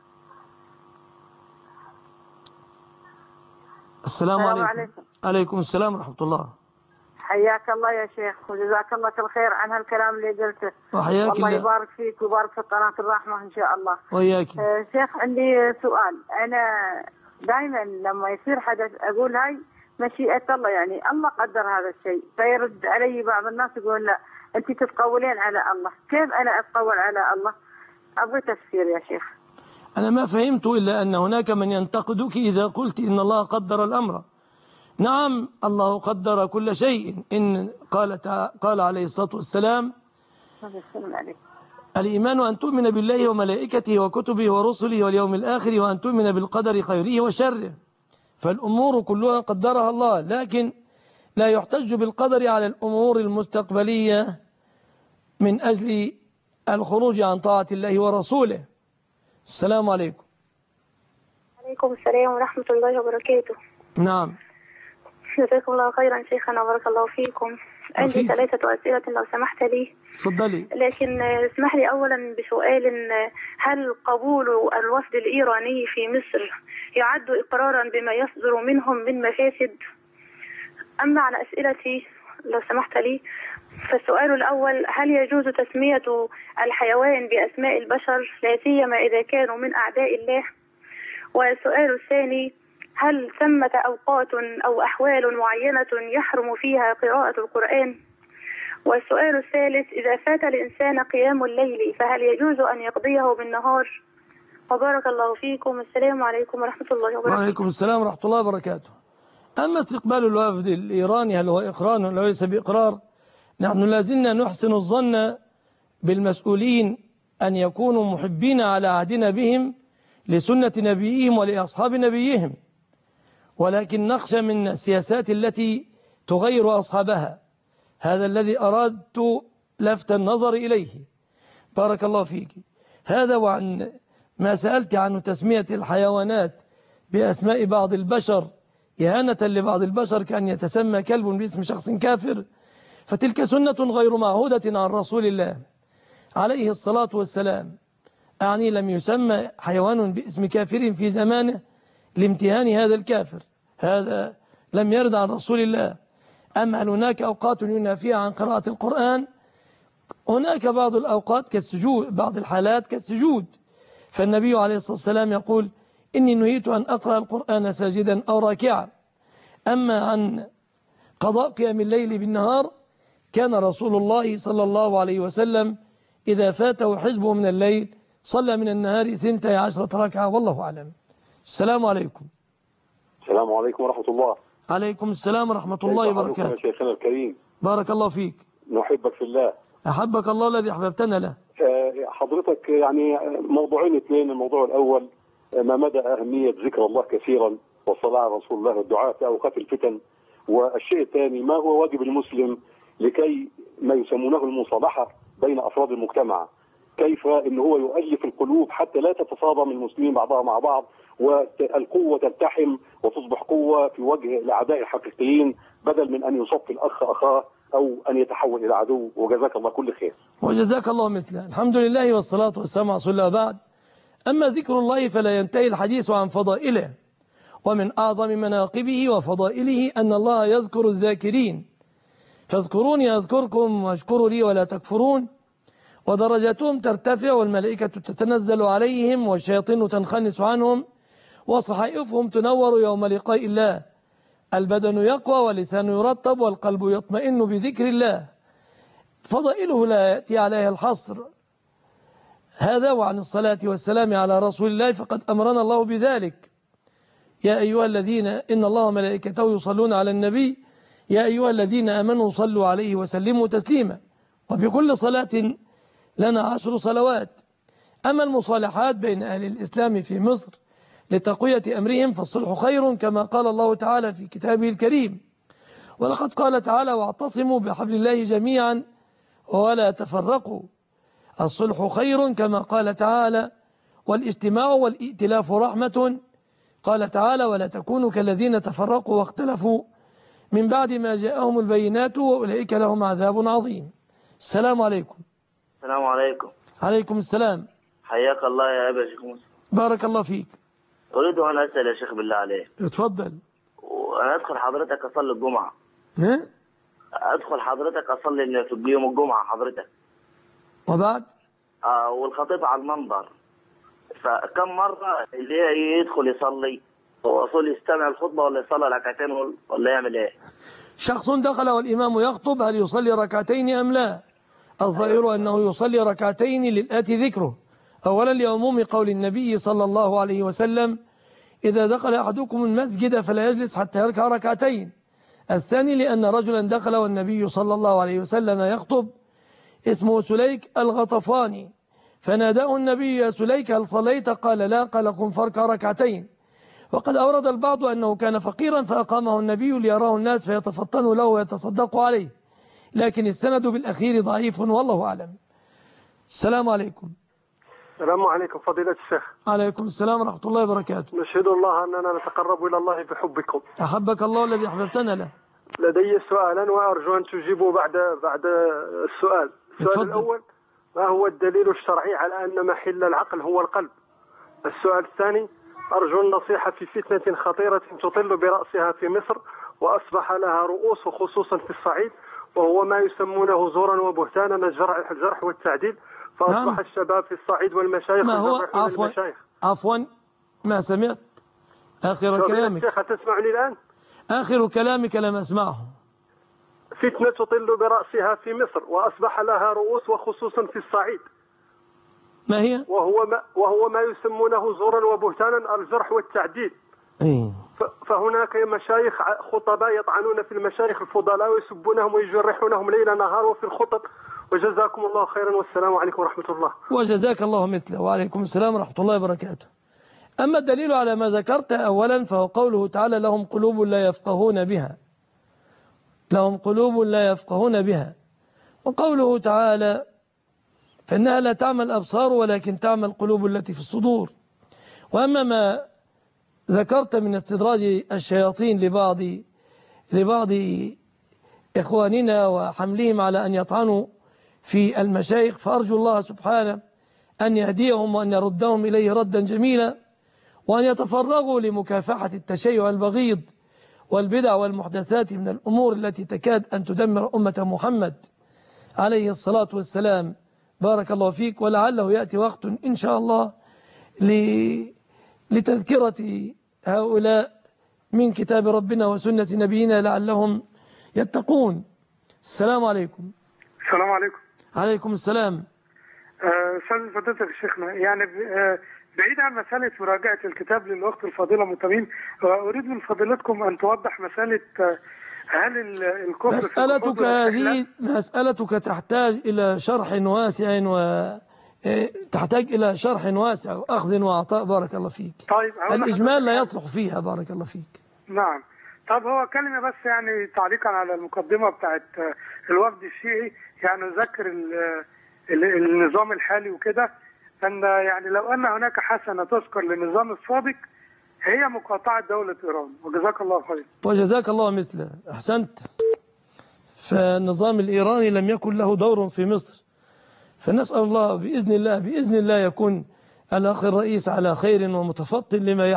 السلام عليكم. عليكم السلام ورحمة الله. حياك الله يا شيخ، وجزاك الله كل خير عن هالكلام اللي قلته. وحياك الله يبارك فيك ويبارك في قناة الرحمة إن شاء الله. وياك. شيخ عندي سؤال، أنا دائما لما يصير حدث أقول هاي مشيئة الله، الله قدر هذا الشيء، فيرد علي بعض الناس يقول لا أنت تتقولين على الله. كيف أنا أتقول على الله؟ أبغى تفسير يا شيخ. أنا ما فهمت إلا أن هناك من ينتقدك إذا قلت إن الله قدر الأمر. نعم، الله قدر كل شيء. إن قال عليه الصلاة والسلام: الإيمان أن تؤمن بالله وملائكته وكتبه ورسله واليوم الآخر وأن تؤمن بالقدر خيره وشره. فالأمور كلها قدرها الله، لكن لا يحتج بالقدر على الأمور المستقبلية من أجل الخروج عن طاعة الله ورسوله. السلام عليكم. عليكم السلام ورحمة الله وبركاته. نعم. جزاكم الله خيرا شيخنا، بارك الله فيكم. عندي 3 أسئلة لو سمحت لي. تفضلي. لكن اسمح لي أولا بسؤال: هل قبول الوفد الإيراني في مصر يعد إقرارا بما يصدر منهم من مفاسد؟ أما على أسئلتي لو سمحت لي، فالسؤال الأول: هل يجوز تسمية الحيوان بأسماء البشر لا سيما إذا كانوا من أعداء الله؟ والسؤال الثاني: هل ثمة أوقات أو أحوال معينة يحرم فيها قراءة القرآن؟ والسؤال الثالث: إذا فات الإنسان قيام الليل فهل يجوز أن يقضيه بالنهار؟ وبارك الله فيكم. السلام عليكم ورحمة الله وبركاته. وعليكم السلام ورحمة الله وبركاته. أما استقبال الوفد الإيراني هل هو إقرار ولا ليس بإقرار؟ نحن لازلنا نحسن الظن بالمسؤولين أن يكونوا محبين على عهدنا بهم لسنة نبيهم ولأصحاب نبيهم، ولكن نخشى من السياسات التي تغير أصحابها. هذا الذي أردت لفت النظر إليه. بارك الله فيك. هذا وعن ما سألت عن تسمية الحيوانات بأسماء بعض البشر إهانة لبعض البشر كأن يتسمى كلب باسم شخص كافر، فتلك سنة غير معهودة عن رسول الله عليه الصلاة والسلام. أعني لم يسمى حيوان باسم كافر في زمانه لامتهان هذا الكافر، هذا لم يرد عن رسول الله. أما هل هناك أوقات ينافيها عن قراءة القرآن؟ هناك بعض الأوقات كالسجود، بعض الحالات كالسجود، فالنبي عليه الصلاة والسلام يقول: إني نهيت أن أقرأ القرآن ساجدا أو راكعا. أما عن قضاء قيام الليل بالنهار كان رسول الله صلى الله عليه وسلم إذا فاته حزبه من الليل صلى من النهار 12 ركعة، والله أعلم. السلام عليكم. السلام عليكم ورحمة الله. عليكم السلام ورحمة الله وبركاته. يا شيخنا الكريم. بارك الله فيك. نحبك في الله. أحبك الله الذي أحببتنا له. حضرتك يعني موضوعين اثنين. الموضوع الأول: ما مدى أهمية ذكر الله كثيرا والصلاة على رسول الله والدعاء في أوقات الفتن؟ والشيء الثاني: ما هو واجب المسلم لكي ما يسمونه المصالحة بين أفراد المجتمع؟ كيف إن هو يؤلف القلوب حتى لا تتصادم المسلمين بعضها مع بعض والقوة تلتحم وتصبح قوة في وجه الأعداء الحقيقيين، بدل من أن يصفي الأخ أخاه أو أن يتحول إلى عدو. وجزاك الله كل خير. وجزاك الله مثله. الحمد لله والصلاة والسلام على رسول الله. بعد، أما ذكر الله فلا ينتهي الحديث عن فضائله، ومن أعظم مناقبه وفضائله أن الله يذكر الذاكرين: فاذكروني أذكركم واشكروا لي ولا تكفرون. ودرجاتهم ترتفع والملائكة تتنزل عليهم والشياطين تنخنس عنهم وصحائفهم تنور يوم لقاء الله. البدن يقوى واللسان يرطب والقلب يطمئن بذكر الله. فضائله لا يأتي عليها الحصر. هذا وعن الصلاة والسلام على رسول الله فقد أمرنا الله بذلك: يا أيها الذين إن الله وملائكته يصلون على النبي يا أيها الذين آمنوا صلوا عليه وسلموا تسليما. وبكل صلاة لنا 10 صلوات. أما المصالحات بين أهل الإسلام في مصر لتقوية أمرهم فالصلح خير، كما قال الله تعالى في كتابه الكريم: ولقد قال تعالى: واعتصموا بحبل الله جميعا ولا تفرقوا. الصلح خير، كما قال تعالى: والاجتماع والائتلاف رحمة. قال تعالى: ولا تكونوا كالذين تفرقوا واختلفوا من بعد ما جاءهم البينات وأولئك لهم عذاب عظيم. السلام عليكم. السلام عليكم. عليكم السلام. حياك الله يا أبا شيخ موسى. بارك الله فيك. أريد أن أسأل يا شيخ بالله عليك. اتفضل. وأنا أدخل حضرتك أصلي الجمعة. أدخل حضرتك أصلي في يوم الجمعة حضرتك. وبعد؟ والخطيب على المنبر، فكم مرة اللي يدخل يصلي وأصلي يستمع الخطبة ولا يصلي ركعتين ولا يعمل إيه؟ شخص دخل والإمام يخطب، هل يصلي ركعتين أم لا؟ الظاهر أنه يصلي ركعتين للآتي ذكره. أولا لعموم قول النبي صلى الله عليه وسلم: إذا دخل أحدكم المسجد فلا يجلس حتى يركع ركعتين. الثاني لأن رجلا دخل والنبي صلى الله عليه وسلم يخطب اسمه سليك الغطفاني، فناداه النبي: يا سليك هل صليت؟ قال لا. قال: قم فاركع ركعتين. وقد أورد البعض أنه كان فقيرا فأقامه النبي ليراه الناس فيتفطنوا له ويتصدقوا عليه، لكن السند بالأخير ضعيف والله أعلم. السلام عليكم. السلام عليكم فضيلة الشيخ. عليكم السلام ورحمة الله وبركاته. نشهد الله أننا نتقرب إلى الله بحبكم. أحبك الله الذي أحببتنا له. لدي سؤالا وأرجو أن تجيبوا بعد السؤال. السؤال الأول: ما هو الدليل الشرعي على أن محل العقل هو القلب؟ السؤال الثاني: أرجو النصيحة في فتنة خطيرة تطل برأسها في مصر وأصبح لها رؤوس خصوصا في الصعيد، وهو ما يسمونه زورا وبهتانا الجرح والتعديل، فأصبح الشباب في الصعيد والمشايخ ما هو عفوا ما سمعت آخر كلامك. الشيخ تسمعني الآن؟ آخر كلامك لم أسمعه. فتنة تطل برأسها في مصر وأصبح لها رؤوس وخصوصا في الصعيد. ما هي؟ وهو ما يسمونه زورا وبهتانا الجرح والتعديل. فهناك مشايخ خطباء يطعنون في المشايخ الفضلاء ويسبونهم ويجرحونهم ليل نهار وفي الخطب. وجزاكم الله خيرا والسلام عليكم ورحمة الله. وجزاك الله مثله وعليكم السلام ورحمة الله وبركاته. أما الدليل على ما ذكرت أولا فهو قوله تعالى: لهم قلوب لا يفقهون بها. لهم قلوب لا يفقهون بها. وقوله تعالى: فإنها لا تعمى الأبصار ولكن تعمى القلوب التي في الصدور. وأما ما ذكرت من استدراج الشياطين لبعض إخواننا وحملهم على أن يطعنوا في المشايخ، فأرجو الله سبحانه أن يهديهم وأن يردهم إليه ردا جميلا، وأن يتفرغوا لمكافحة التشيع البغيض والبدع والمحدثات من الأمور التي تكاد أن تدمر أمة محمد عليه الصلاة والسلام. بارك الله فيك. ولعله يأتي وقت إن شاء الله لتذكرة هؤلاء من كتاب ربنا وسنة نبينا لعلهم يتقون. السلام عليكم. السلام عليكم. عليكم السلام. أستاذ فضيلتك الشيخنا، يعني بعيد عن مسألة مراجعة الكتاب للأخت الفاضلة متميم، أريد من فضيلتكم أن توضح مسألة هل الكفر مسألتك هذه مسألتك تحتاج إلى شرح واسع تحتاج إلى شرح واسع وأخذ وعطاء. بارك الله فيك. طيب الإجمال لا يصلح فيها. بارك الله فيك. نعم. طب هو كلمة بس يعني تعليقا على المقدمة بتاعت الوفد الشيعي، يعني نذكر النظام الحالي وكده أن يعني لو أن هناك حسنة تذكر للنظام السابق هي مقاطعة دولة إيران. وجزاك الله خير. وجزاك الله مثله. أحسنت. فالنظام الإيراني لم يكن له دور في مصر، فنسأل الله بإذن الله يكون الأخ الرئيس على خير ومتفطن لما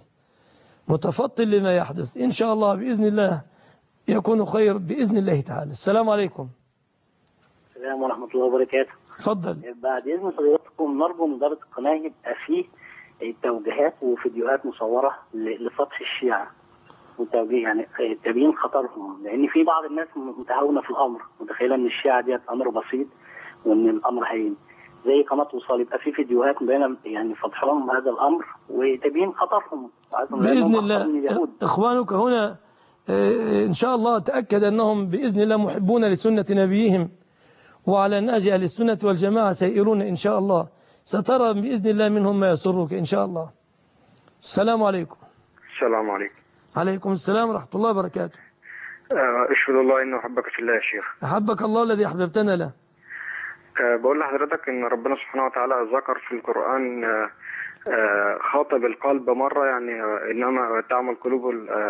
يحدث إن شاء الله. بإذن الله يكون خير بإذن الله تعالى. السلام عليكم. السلام ورحمة الله وبركاته. تفضل. بعد إذن حضراتكم نرجو من إدارة القناة يبقى فيه توجيهات وفيديوهات مصورة لسطح الشيعة وتوجيه يعني تبيين خطرهم، لأن في بعض الناس متهاونة في الأمر، متخيلة إن الشيعة ديت أمر بسيط وإن الأمر هين، زي قناة وصال يبقى في فيديوهات مبينة يعني فضح لهم هذا الأمر وتبيين خطرهم بإذن الله. إخوانك هنا إن شاء الله تأكد أنهم بإذن الله محبون لسنة نبيهم، وعلى نهج أهل السنة والجماعة سائرون إن شاء الله. سترى بإذن الله منهم ما يسرك إن شاء الله. السلام عليكم. السلام عليكم. عليكم السلام ورحمة الله وبركاته. أشهد الله إنه أحبك في الله يا شيخ. أحبك الله الذي أحببتنا له. بقول لحضرتك إن ربنا سبحانه وتعالى ذكر في القرآن خاطب القلب مرة، يعني إنما تعمل قلوب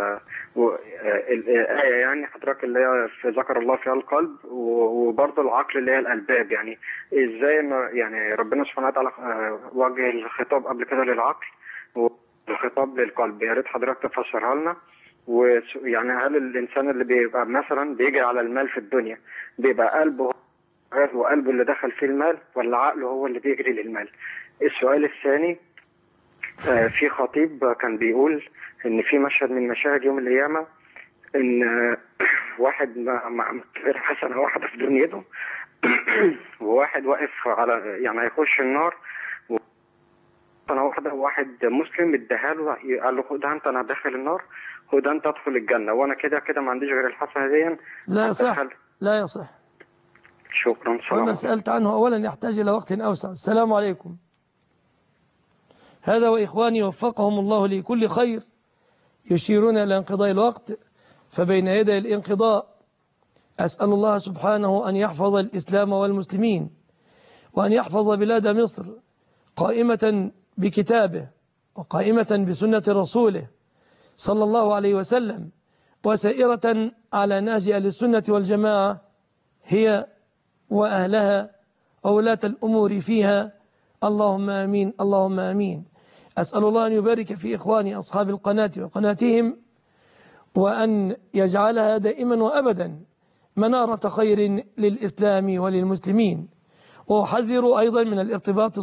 الآية، يعني حضرتك اللي هي ذكر الله فيها القلب، وبرضه العقل اللي هي الألباب. يعني إزاي يعني ربنا سبحانه وتعالى وجه الخطاب قبل كده للعقل والخطاب للقلب؟ يا ريت حضرتك تفسرها لنا. ويعني هل الإنسان اللي بيبقى مثلا بيجري على المال في الدنيا بيبقى قلبه وقلبه اللي دخل فيه المال، ولا عقله هو اللي بيجري للمال؟ السؤال الثاني، في خطيب كان بيقول ان في مشهد من مشاهد يوم القيامه ان واحد مع حسنه واحده في دنيته وواحد واقف على يعني هيخش النار مثلا واحده وواحد مسلم اداها له، قال له خدها انت انا داخل النار، خدها انت ادخل الجنه، وانا كده كده ما عنديش غير الحسنه دي. لا يصح، لا يصح. شكرا. وما سألت عنه أولا يحتاج إلى وقت أوسع. السلام عليكم. هذا وإخواني وفقهم الله لكل خير يشيرون إلى انقضاء الوقت، فبين يدي الانقضاء أسأل الله سبحانه أن يحفظ الإسلام والمسلمين، وأن يحفظ بلاد مصر قائمة بكتابه وقائمة بسنة رسوله صلى الله عليه وسلم، وسائرة على نهج أهل السنة والجماعة هي وأهلها وولاة الأمور فيها. اللهم آمين، اللهم آمين. أسأل الله أن يبارك في إخواني أصحاب القناة وقناتهم، وأن يجعلها دائما وأبدا منارة خير للإسلام وللمسلمين. وأحذر أيضا من الارتباط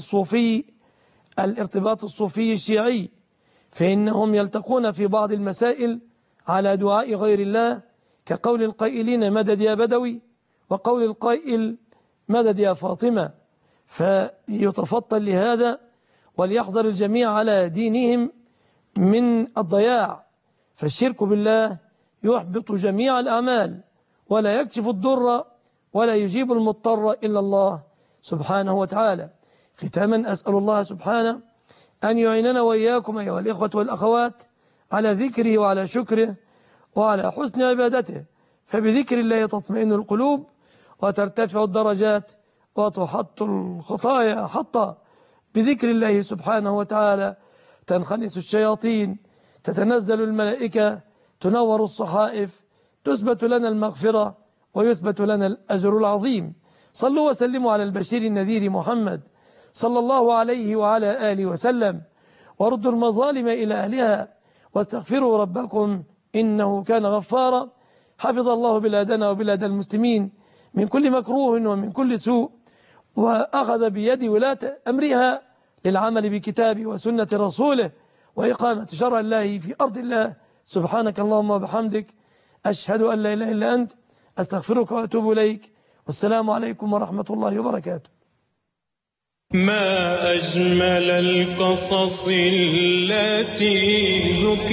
الصوفي الشيعي، فإنهم يلتقون في بعض المسائل على دعاء غير الله، كقول القائلين مدد يا بدوي، وقول القائل مدد يا فاطمة. فيتفطن لهذا وليحذر الجميع على دينهم من الضياع، فالشرك بالله يحبط جميع الأعمال، ولا يكشف الضر ولا يجيب المضطر إلا الله سبحانه وتعالى. ختاما أسأل الله سبحانه أن يعيننا وإياكم أيها الإخوة والأخوات على ذكره وعلى شكره وعلى حسن عبادته، فبذكر الله تطمئن القلوب وترتفع الدرجات وتحط الخطايا حطا. بذكر الله سبحانه وتعالى تنخنس الشياطين، تتنزل الملائكة، تنور الصحائف، تثبت لنا المغفرة ويثبت لنا الأجر العظيم. صلوا وسلموا على البشير النذير محمد صلى الله عليه وعلى آله وسلم، وردوا المظالم إلى أهلها، واستغفروا ربكم إنه كان غفارا. حفظ الله بلادنا وبلاد المسلمين من كل مكروه ومن كل سوء، وأخذ بيد ولاة أمرها للعمل بكتابه وسنة رسوله وإقامة شرع الله في أرض الله. سبحانك اللهم وبحمدك، أشهد أن لا إله إلا أنت، أستغفرك وأتوب إليك، والسلام عليكم ورحمة الله وبركاته. ما أجمل القصص التي ذكرت